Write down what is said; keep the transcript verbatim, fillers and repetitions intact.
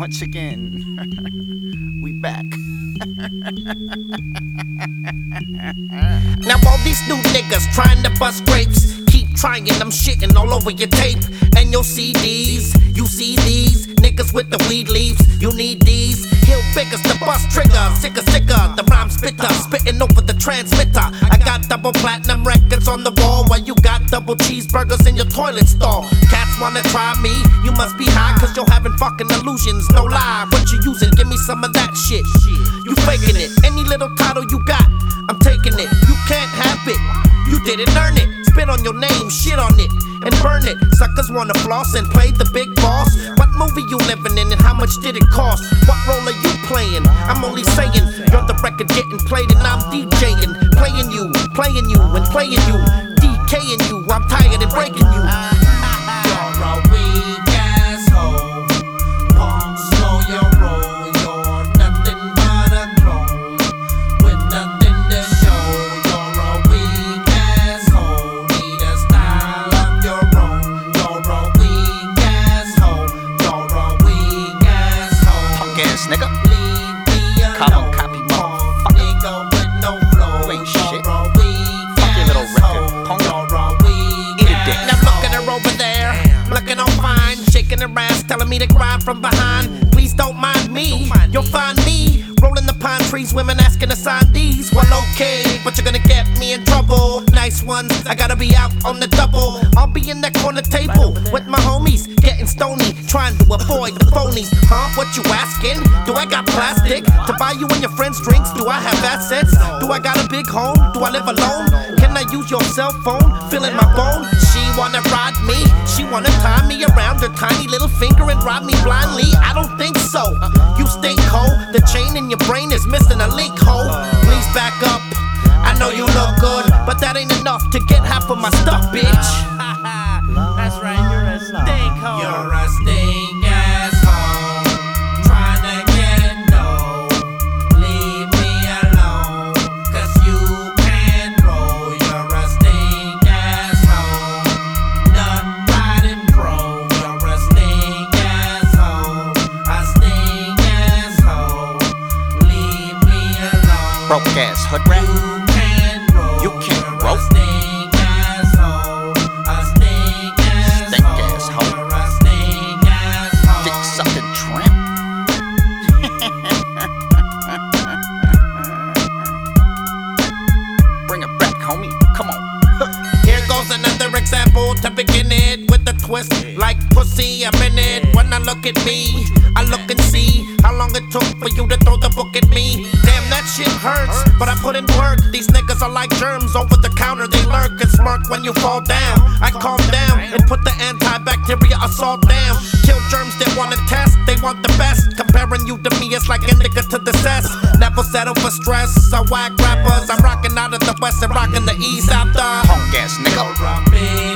once again. We back. Now all these new niggas trying to bust grapes, keep trying, I'm shitting all over your tape and your C Ds. You see these niggas with the weed leaves, you need these. Hill biggers, the bust trigger, sicker, sicker, the rhyme spitter, spitting over the transmitter. I got double platinum records on the wall, while you got double cheeseburgers in your toilet stall. Cats wanna try me, you must be high, cause you're having fucking illusions, no lie. What you using, give me some of that shit. You faking it, any little title you got, I'm taking it. You can't have it, you didn't earn it. Spit on your name, shit on it, and burn it. Suckers wanna floss and play the big boss. What movie you living in and how much did it cost? What role are you playing? I'm only saying, you're the record getting played and I'm DJing. Playing you, playing you, and playing you, DKing you, I'm tired and breaking you. You're a weak asshole. Punk, slow your roll. You're nothing but a clone with nothing to show. You're a weak asshole. Need a style of your own. You're a weak asshole. You're a weak asshole. Punk ass nigga. Leave me alone. Carbon copy motherfucker. Nigga with no flow. You ain't shit. You're a weak Fuck your little record, asshole. punk. You're a weak Eat a dick. Now look at her over there, looking all fine, shaking her ass, telling me to grind from behind. Please don't mind me, you'll find me rolling the pine trees, women asking to sign these. Well, okay, but you're gonna get me in trouble. Nice ones, I gotta be out on the double. I'll be in that corner table with my homies, getting stony, trying to avoid the phonies. Huh? What you asking? Do I got plastic to buy you and your friends drinks? Do I have assets? Do I got a big home? Do I live alone? Can I use your cell phone? Feeling my bone? She wanna ride me, she wanna tie me around her tiny little finger and ride me blindly. I don't think so. You stink cold. The chain in your brain is missing a link hole. Please back up. I know you look good, but that ain't enough to get half of my stuff, bitch. That's right, you're a stink hoe. You're a stink asshole. Trying to get low. Leave me alone. Cause you can't roll. You're a stink asshole. None riding pro. You're a stink asshole. A stink asshole. Leave me alone. Broke ass hood rat. You can't roll. You can't You're roll. a stink asshole. A stink asshole. Stink asshole. You're a stink asshole. Dick sucking tramp. Bring it back, homie. Come on. Here goes another example to begin it with a twist like pussy. I'm in it. When I look at me, I look and see how long it took for you to throw the book at me. Damn, that shit hurts, but I put in work. These niggas are like germs over the counter. They lurk and smirk when you fall down. I calm down and put the antibacteria assault down. Kill germs that wanna test, they want the best. Comparing you to me, it's like indica to the cess. Never settle for stress. I whack rappers. I'm rocking out of the west and rocking the east after. Punk ass nigga. You're a big